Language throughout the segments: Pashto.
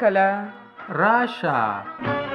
کله راشه.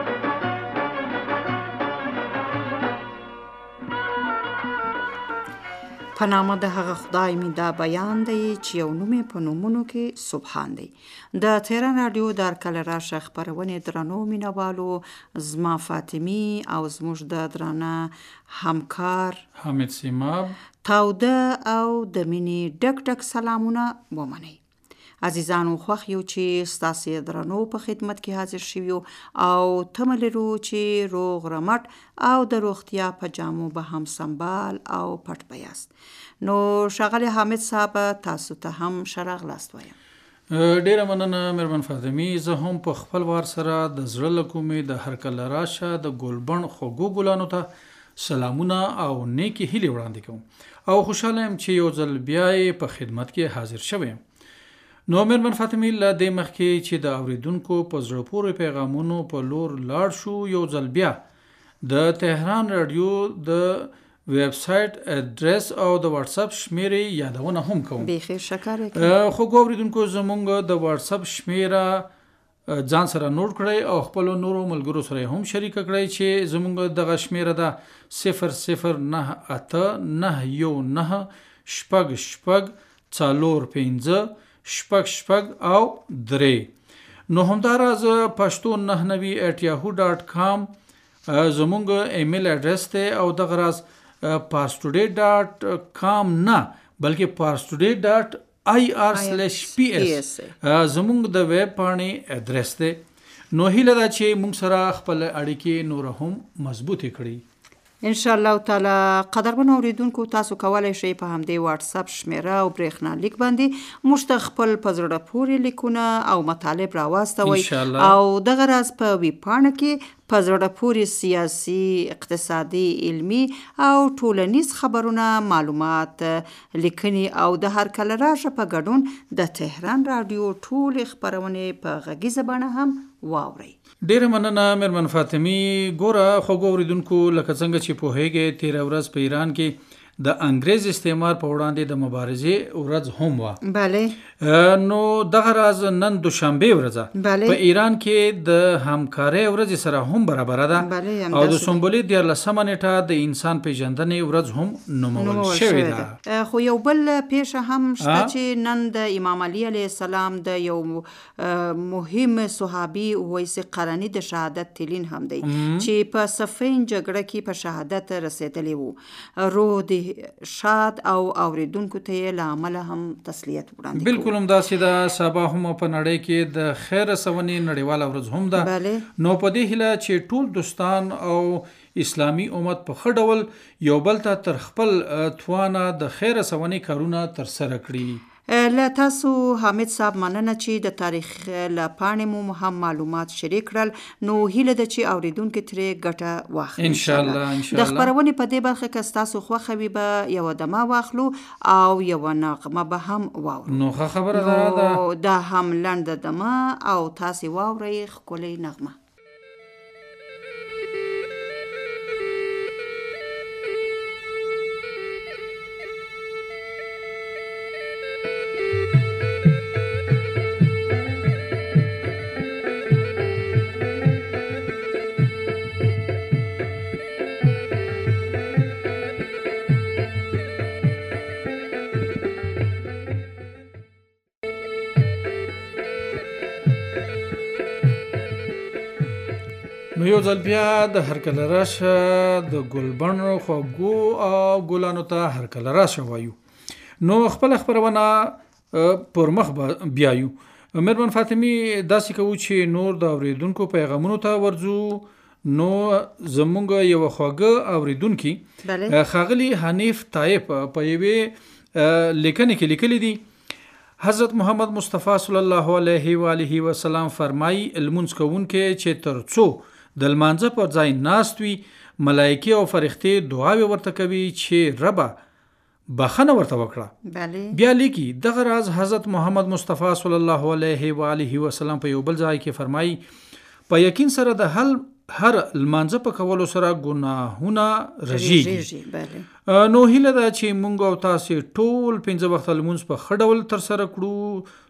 په نامه د هغه خدای می دا بیان دی چې یو نوم په نومونو کې سبحان دی. د تهران رادیو د هرکله راشه خپرونې درنو مینوالو، زما فاطمی او زموږ د درانه همکار حامد سیماب تاوده او د مینې ډک ډک سلامونه ومنئ. عزیزانو خوښ یو چې ستاسې درنو په خدمت کې حاضر شویو او تمه لرو چې روغ رمټ او د روغتیا په جامو به هم سنبال او پټ بیاست. نو ښاغلی حامد صاحب تاسو ته هم ښه راغلاست وایم. ډیره مننه مېرمن فاطمي. زه هم په خپل وار سره د زړه له کومې د هرکله راشه د ګلبڼ خوږو ګلانو ته سلامونه او نیکې هیلې وړاندې کوم او خوشحاله یم چې یو ځل بیا یې په خدمت کې حاضر شوی یم. نو مېرمن فاطمي له دې مخکې چې د اوریدونکو په زړه پورې پیغامونو په لور لاړ شو، یو ځل بیا د تهران رادیو د ویب سایټ اډرس او د واتس اپ شمیرې یادونه هم کوم. بیخي شکر یې خو اوریدونکو زمونږ د واتس اپ شمیره ځان سره نوٹ کړئ او خپل نورو ملګرو سره هم شریک کړئ چې زمونږ دغه شمیره ده 009891 شپږ شپږ څلور پنځه شپږ شپږ او درې. نو همداراز پښتو 99@yahoo.com زمونږ ایمیل اډرس دی او دغه راز parstoday.com نه بلکې parstoday.ir/ps زمونږ د ویب پاڼې اډرس دی. نو هیله ده چې مونږ سره خپل اړیکې نور هم مضبوطې کړي. ان شاء الله تعالی. قدرمن اوریدونکو تاسو کولای شئ په همدې واتس اپ شمیره او برېښنالیک باندې موږ ته خپل په زړه پورې لیکونه او مطالب راواستوئ او دغه راز په ویب پاڼه کې په زړه پورې سیاسي، اقتصادي، علمي او ټولنیز خبرونه، معلومات، لیکنې او د هرکله راشه په ګډون د تهران رادیو ټولې خپرونې په غږیزه بڼه هم واورئ. ډیره مننه مېرمن فاطمي. ګوره خوږو اوریدونکو، لکه څنګه چې پوهیږئ تیره ورځ په ایران کې د انګریز استعمار په وړاندې د مبارزې ورځ هم وه. بله. نو دغه راز نن دوشنبه ورځ په ایران کې د همکارۍ ورځ سره هم برابره ده او د سنبلې 14 نیټه د انسان پیژندنې ورځ هم نومول شوې ده. خو یو بل پیښه هم شته چې نن د امام علي علیه السلام د یو مهم صحابي اویس قرني د شهادت تلین هم دی چې په صفین جګړه کې په شهادت رسیدلی وو. روح د شاد او اوریدونکو ته له عمله هم تسلیت وړاندې کوي. بالکل همداسې ده. سبا هم په نړۍ کې د خیر رسونې نړیواله ورځ هم ده. نو په دې هیله چې ټول دوستان او اسلامی امت په ښه ډول یو بل ته تر خپل توانه د خیر رسونې کارونه ترسره کړي. له تاسو حامد صاحب مننه چې د تاریخ له پاڼې مو هم معلومات شریک کړل. نو هیله ده چې اوریدونکو ترې ګټه واخلي. ان شاء الله. د خپرونې په دې برخه کې ستاسو خوښه وي به یو دمه واخلو او یو نغمه به هم واورو. نو ښه خبره ده. دا هم لنډه دمه او تاسو واورئ ښکلې نغمه. نو یو ځل بیا د هرکله راشه د ګلبڼ خوږو او ګلانو ته هرکله راشه وایو. نو خپل خپرونه پر مخ بیایو. مېرمن فاطمي داسې کوو چې نور د اوریدونکو پیغامونو ته ورځو. نو زمونږ یو خواږه اوریدونکي ښاغلي حنیف طایب په یوې لیکنې کې لیکلي دي: حضرت محمد مصطفی صلی الله علیه و آله وسلم فرمایي لمونځ کوونکی چې تر څو د لمانځه پر ځای ناست وي، ملایکې او فرښتې دعاوې ورته کوي چې ربه بخښنه ورته وکړه. بیا لیکي دغه راز حضرت محمد مصطفی صلی الله علیه و آله وسلم په یو بل ځای کې فرمایي په یقین سره د هر لمانځه په کولو سره ګناهونه رژیږي. نو هیله ده چې مونږ او تاسو ټول 5 وخت لمونځ په ښه ډول ترسره کړو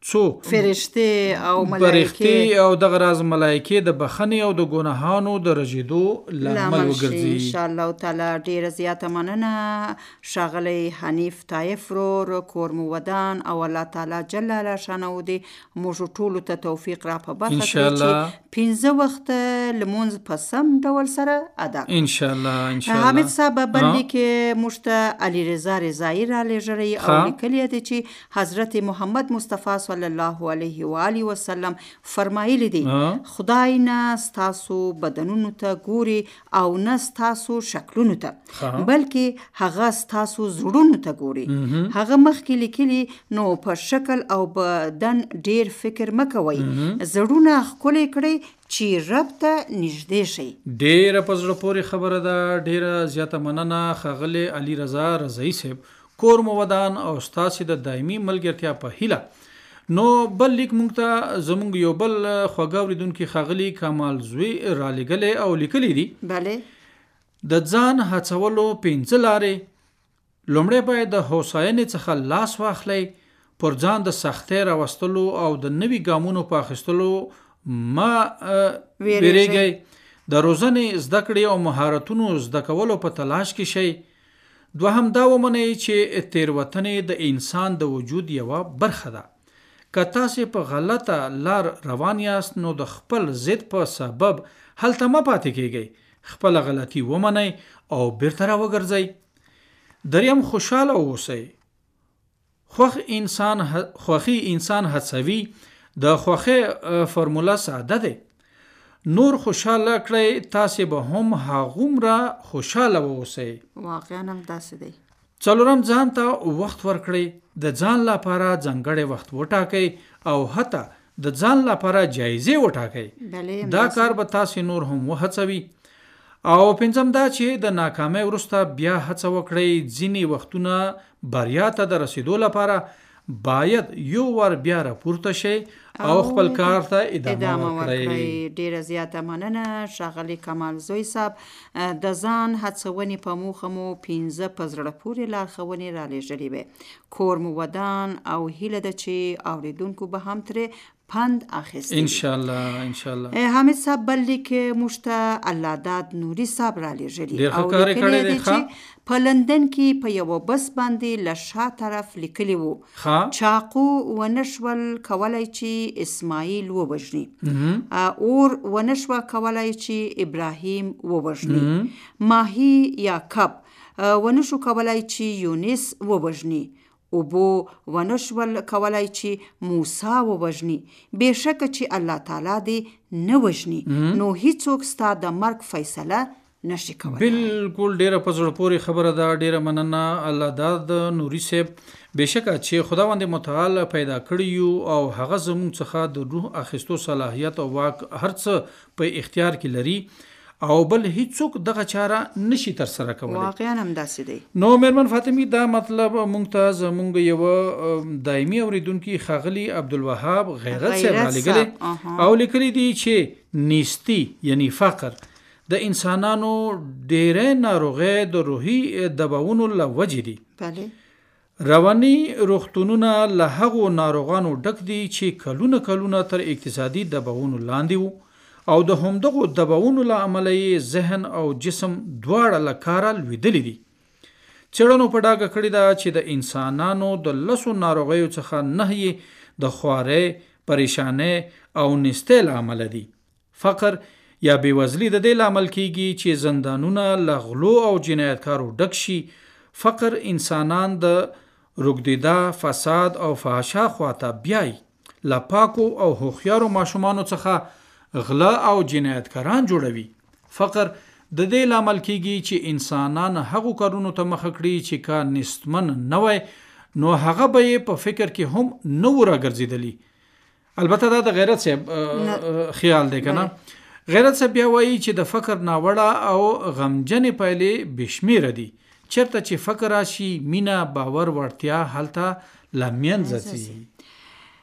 څو فرشته او ملائکه او دغه راز ملائکه د بخنی او د ګناهانو د رجیدو لامل وګرځي. ان شاء الله تعالی ډیره زیاته مننه ښاغلی حنیف طایف ورور، کور مو ودان او الله تعالی جل شانه دې موږ ټولو ته توفیق را په برخه کړي چې 15 وخت لمونځ په سم ډول سره ادا کړو ان شاء الله. ان شاء الله حامد صاحب بلې کې موږ ته علی رضا رضایی را لېږلی او لیکلی دی چې حضرت محمد مصطفی صلی الله علیه و آله وسلم فرمایلی دی خدای نه ستاسو بدنونو ته ګوري او نه ستاسو شکلونو ته، بلکې هغه ستاسو زړونو ته ګوري. هغه مخکې لیکلی نو په شکل او بدن ډیر فکر مکوئ، زړونه ښکلي کړئ چې رب ته نږدې شئ. ډیره په زړه پورې خبره ده، ډیره زیاته مننه ښاغلی علی رضا رضایی صاحب. کور مو ودان او ستاسې د دایمي ملګرتیا په هیله. نو بل لیک مونږ ته زمونږ یو بل خوږه اورېدونکي ښاغلي کمال زوی را لیږلی او لیکلی دي د ځان هڅولو 15 لارې. لومړی باید د هوساینې څخه لاس واخلی، پر ځان د سختۍ راوستلو او د نوي ګامونو په اخیستلو ما ویریږئ. د روزنې زده کړې او مهارتونو زده کولو په تلاش کې شئ. دوهم دا ومنئ چې تیروتنې د انسان د وجود یوه برخه ده. که تاسې په غلطه لار روان یاست نو د خپل ضد په سبب هلته مه پاتې کیږئ، خپله غلطي ومنئ او بیرته راوګرځئ. دریم خوشحاله اوسئ. خوښي انسان هڅوي. د خوښۍ فرموله ساده ده، نور خوشحاله کړئ، تاسې به هم هغومره خوشحاله اوسئ. واقعا هم داسې دی. څلورم ځان ته وخت ورکړئ. د ځان لپاره ځانګړی وخت وټاکئ او حتی د ځان لپاره جایزې وټاکئ. دا کار به تاسې نور هم وهڅوي. او پنځم دا چې د ناکامۍ وروسته بیا هڅه وکړئ. ځینې وختونه بریا ته د رسیدو لپاره باید یو ور بیا راپورته شئ او خپل کار ته ادامه ورکړئ. ډیره زیاته مننه ښاغلی کمال زوی صاحب. د ځان هڅونې په موخه مو 15 په زړه پورې لارښوونې را لېږلې وې. کور مو ودان او هیله ده چې اوریدونکو به هم ترې پند اخیستی ان شاء الله. ان شاء الله حامد صاحب بل لیک موږ ته الله داد نوري صاحب را لېږلي او لیکلی دی چې په لندن کې په یوه بس باندې له شا طرف لیکلی وو چاقو ونشول کولی چې اسماعیل ووژني، اور ونشوه کولی چې ابراهیم ووژني، ماهی یا کب ونشو کولی چې یونس ووژني، اوبو ونشول کولی چې موسی ووژني. بېشکه چې الله تعالی دې نه وژني نو هیڅوک ستا د مرګ فیصله نشي کولی. بالکل ډیره په زړه پورې خبره ده. ډیره مننه الله داد نوري صاحب. بېشکه چې خداوند متعال پیدا کړي یو او هغه زموږ څخه د روح اخیستو صلاحیت او واک هر څه په اختیار کې لري او بل هیڅوک دغه چاره نشي تر سره کولی. واقعا هم داسې دی. نو مېرمن فاطمي دا مطلب مونږ ته زمونږ یو دایمي اوریدونکي ښاغلي عبدالوهاب غیرت صاحب را لیږلی او لیکلی دی چې نیستي یعنی فقر د انسانانو ډېری ناروغۍ د روحي دباونو له وجې دي. رواني روغتونونه له هغو ناروغانو ډک دي چې کلونه تر اقتصادي دباونو لاندې وو او د همدغو دباونو له امله یې ذهن او جسم دواړه له کاره لوېدلي دي. څېړنو په ډاګه کړې ده چې د انسانانو د 10 ناروغیو څخه 9 د خوارۍ، پریشانۍ او نیستۍ له امله دي. فقر یا بېوزلي د دې لامل کیږي چې زندانونه له غلو او جنایتکارو ډک شي. فقر انسانان د رګدیدا، فساد او فحشا خواته بیایي. له پاکو او هوښیارو ماشومانو څخه غلا او جنایتکاران جوړوي. فقر د دې لامل کیږي چې انسانان هغو کارونو ته مخه کړي چې کار نستمن نه وای نو هغه به یې په فکر کې هم نه و راګرځېدلی. البته دا د غیرت صاحب خیال دی کنه. غیرت صاحب بیا وایي چې د فقر ناوړه او غمجنې پایلې بشمیره دي. چېرته چې فقر راشي مینه، باور، وړتیا هلته له منځه ځي.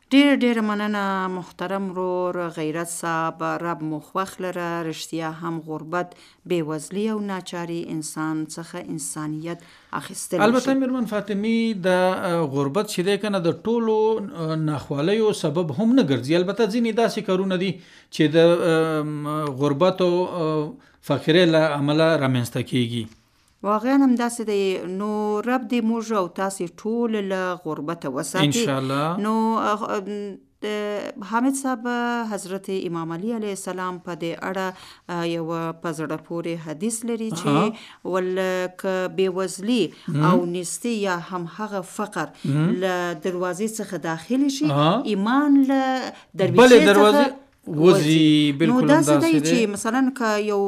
ډېر مننه محترم ورور غیرت صاحب. رب مو خوښ لره. رښتیا هم غربت بېوزلي او ناچاري انسان څخه انسانیت اخیستلی شي. البته میرمن فاطمي د غربت چې دی کنه د ټولو ناخوالیو سبب هم نه ګرځي. البته ځینې داسې کارونه دي چې د غربت او فقیرۍ له امله رامنځته کیږي. واقعا هم داسې دی. نو رب دې موږ او تاسې ټول له غربته وساتي انشاءالله. نو حامد صاحب حضرت امام علی علیه السلام په دې اړه یو په زړه پورې حدیث لري چې ولکه بېوزلي او نیستي یا هم هغه فقر له دروازې څخه داخل شي ایمان له دروازې څخه وزي. بالکل نو داسې دی چې مثلا که یو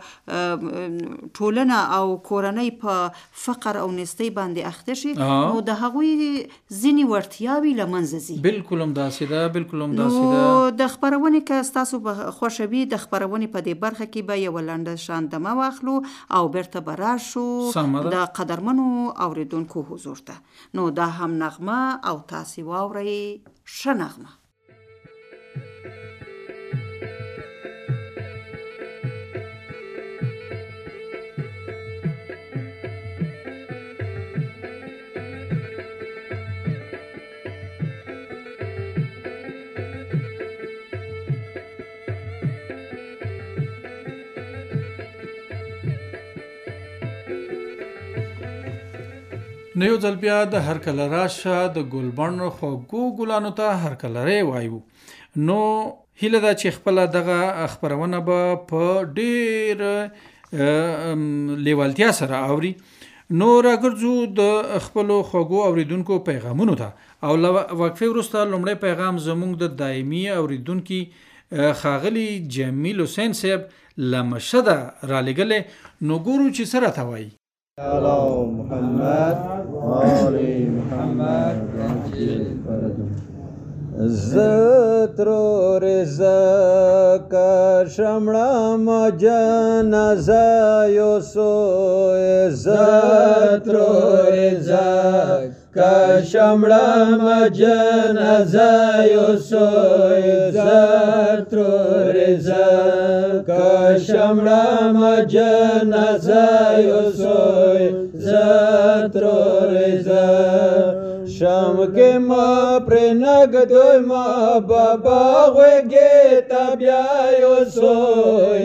ټولنه او کورنۍ په فقر او نیستۍ باندې اخته شي نو د هغوی ځینې وړتیاوې له منځه ځي. بالکل هم داسې ده. بالکل هم داسې ده. نو د خپرونې که ستاسو خوښه وي د خپرونې په دې برخه کې به یوه لنډه شاندمه واخلو او بیرته به راشو د قدرمنو اوریدونکو حضور ته. نو دا هم نغمه او تاسې واورئ ښه نغمه. نو یو ځل بیا د هر کله راشه د ګلبڼ خوږو ګلانو ته هر کله ری وایو. نو هیله ده چې خپله دغه خپرونه به په ډېر لیوالتیا سره اوري. نو راګرځو د خپلو خوږو اوریدونکو پیغامونو ته او له وقفې وروسته لومړی پیغام زموږ د دایمي اوریدونکي ښاغلي جمیل حسین صاحب له مشهده رالیږلی. نو ګورو چې څه راته وایي. على محمد آل محمد زترو رزق شمرم جنازه یوسو زترو رزق شمرم جنازه یوسو زترو رزق شمرم جنازه یوسو زترو رزق شام کې ما پر نګدوی ما بابا غوږی تبیا یو سوی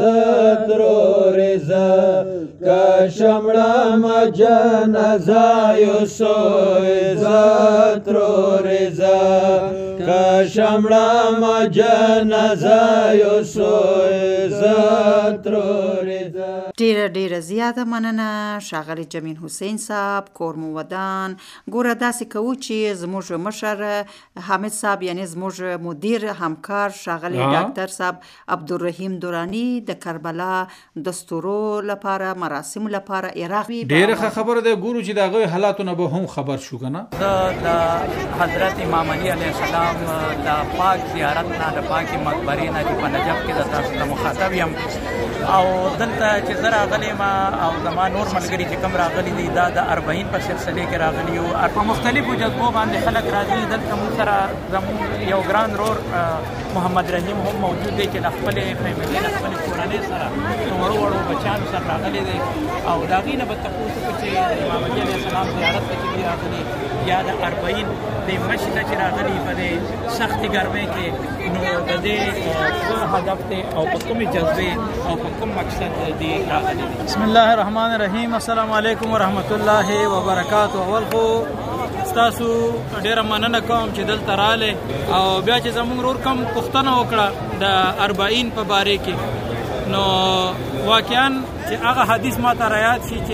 زترو رضا کا شمړه ما جنازه یو سوی زترو رضا کا شمړه ما جنازه یو سوی زترو رضا. ډیره زیاته مننه ښاغلی جمیل حسین صاحب. کور مو ودان. ګوره داسې کوو چې زموږ مشر حامد صاحب یعنی زموږ مدیر همکار ښاغلی ډاکټر صاحب عبدالرحیم دورانی د کربلا دستورو لپاره مراسمو لپاره عراق ډیره ښه خبره ده. ګورو چې د هغوی حالاتو نه به هم خبر شو که نه. زه د حضرت امام علی علیه السلام د پاک زیارت نه د پاکې مقبرې نه چې په نجف کې د تاسو ته مخاطب یم او دلته چې زه راغلی یم او زما نور ملګري چې کوم راغلي دي دا د 40 په سلسلې کې راغلي یو په مختلفو جذبو باندې خلک راځي. دلته موږ سره زموږ یو ګران رور محمد رحیم هم موجود دی چې له خپلې فیملي له خپلې کورنۍ سره د وړو وړو بچیانو سره راغلی دی او د هغې نه به تپوس وکړو چې د امام علي علیه السلام زیارت ته چې دي راغلي یا د 40 د مشي ته چې راغلي په دې سختې ګرمۍ کې نو د دې څه هدف دی او په کومې جذبې او په کوم مقصد دی راغلي. بسم الله الرحمن الرحیم. السلام علیکم ورحمت الله وبرکاته. اول خو ستاسو ډیره مننه کوم چې دلته راغلی او بیا چې زموږ ورور کوم پوښتنه وکړه د 40 په باره کې نو واقعا چې هغه حدیث ما ته رایاد شي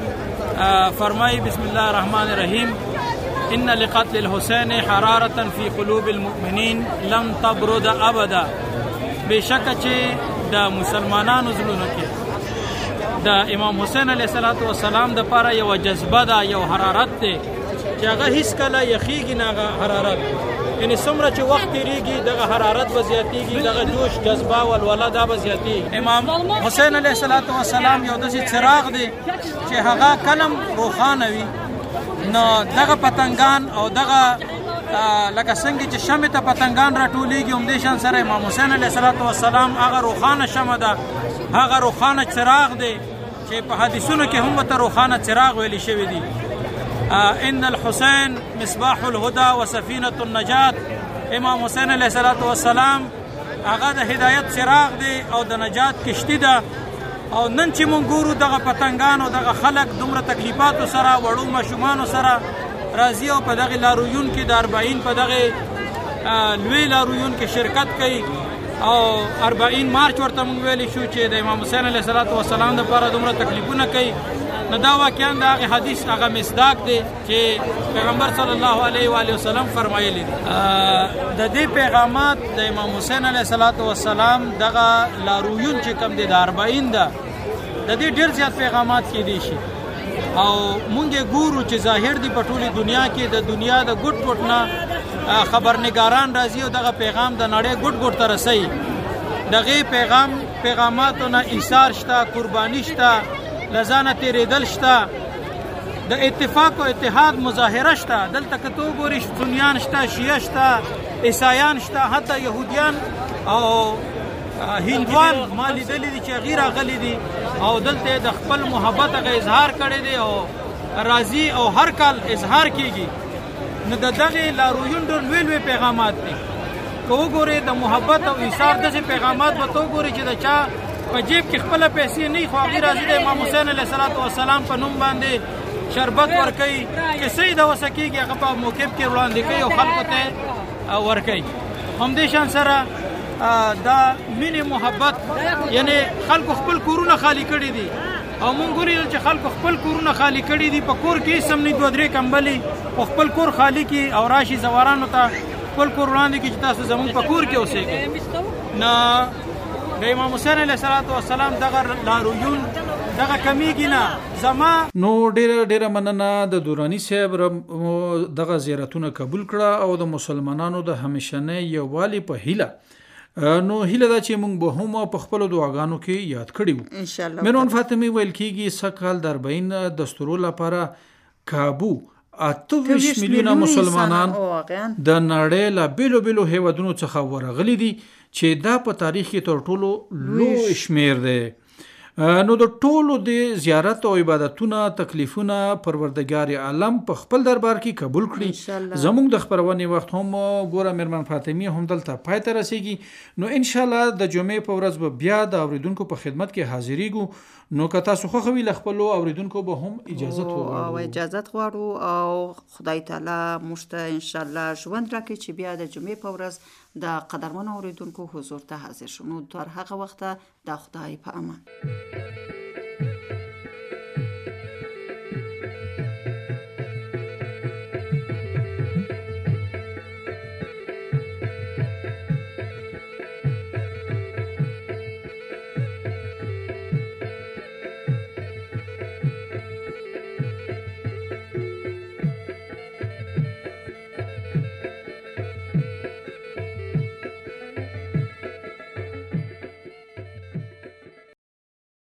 چې فرمایي بسم الله الرحمن الرحیم ان لقتل الحسین حرارة في قلوب المؤمنین لم تبرد ابدا. بشکه چې د مسلمانانو زړونو کې د امام حسین علیه السلام د پاره یو جذبه ده یو حرارت دی چې هغه هیڅ کله یخیږي نه. هغه حرارت یعنی څومره چې وخت تیریږي دغه حرارت به زیاتیږي دغه جوش جذبه ولوله دا به زیاتیږي. امام حسین علیه السلام یو داسې څراغ دی چې هغه کلم روښانه وي نو دغه پتنګان او دغه لکه څنګه چې شمع ته پتنګان راټولیږي همدې شان سره امام حسین علیه السلام هغه روښانه شمع ده، هغه روښانه څراغ دی چې په حدیثونو کې هم ورته روښانه څراغ ویلي شوي دي. ان الحسین مصباح الهدى وسفینة النجات. امام حسین علیه السلام هغه د هدایت څراغ دی او د نجات کشتي ده. او نن چې مونږ ګورو دغه پتنګان او دغه خلک دومره تکلیفاتو سره وړو ماشومانو سره راځي او په دغه لارویون کې د 40 په دغه لوی لارویون کې شرکت کوي او 40 مارچ ورته مونږ ویلی شو چې د امام حسین علیه السلام دپاره دومره تکلیفونه کوي. نو دا واقعا د هغې حدیث هغه مصداق دی چې پیغمبر صلی الله علیه و آله وسلم فرمایلی دي. د دې پیغامات د امام حسین علیه السلام دغه لارویون چې کوم دی د 40 ده د دې ډېر زیات پیغامات کیدی شي او مونږ ګورو چې ظاهر دی په ټولې دنیا کې د دنیا د ګوټ ګوټ نه خبرنګاران راځي او دغه پیغام د نړۍ ګوټ ګوټ ته رسوي. دغې پیغاماتو نه ایثار شته، قرباني شته، لزانه تیرېدل شته، د اتفاق او اتحاد مظاهره شته. دلته که تو ګورې سنیان شته، شیعه شته، عیسایان شته، حتی یهودیان او هندوان ما لیدلی دي چې هغې راغلي دي او دلته د خپل محبت هغه اظهار کړی دی او راځي او هر کال اظهار کیږي. نو د دغې لارویون ډېر لوی لوی پیغامات دي. که وګورې د محبت او ایثار داسې پیغامات به ته وګورې چې د چا په جیب کې خپله پیسې نه خو هغې راځي د امام حسین علیه السلام په نوم باندې شربت ورکوي، کیسه یې د وسه کېږي هغه په موقف کې وړاندې کوي او خلکو ته ورکوي. همدې شان سره دا مینې محبت یعنی خلکو خپل کورونه خالی کړي دي او مونږ ګورې چې خلکو خپل کورونه خالی کړي دي. په کور کې هېڅ هم نه 2-3 کمبلې او خپل کور خالی کړي او راشي زوارانو ته خپل کور وړاندې کړي چې تاسو زموږ په کور کې اوسېږئ. نه د امام حسین علیه السلام دغه لارویون دغه کمیږي نه. زما نو ډیره مننه د دورانی صاحب دغه زیارتونه قبول کړه او د مسلمانانو د همیشنه یووالي په هیله. نو هیله دا چې موږ به هم په خپل دعاګانو کې یاد کړی وو ان شاء الله. مېرمن فاطمه ویل کېږي سکهال د 40 دستورو لپاره کابو 28 میلیونه مسلمانان د نړۍ له بیلو بیلو هیوادونو څخه ورغلي دي چې دا په تاریخ کې تر ټولو لوی شمیر دی. نو د ټولو د زیارت او عبادتونه تکلیفونه پروردگار عالم په خپل دربار کې قبول کړي. زموږ د خبرونې وخت هم ګوره مېرمن فاطمه هم دلته پای ته رسیږي. نو ان شاء الله د جمعې په ورځ به بیا د اوریدونکو په خدمت کې حاضرېږو. نو که تاسو خوښوي له خپلو اوریدونکو به هم اجازت غواړو او خدای تعالی موږ ته ان شاء الله ژوند راکړي چې بیا د جمعې په ورځ د قدرمنو اوریدونکو حضور ته حاضر شو. نو تر هغه وخته د خدای په امان.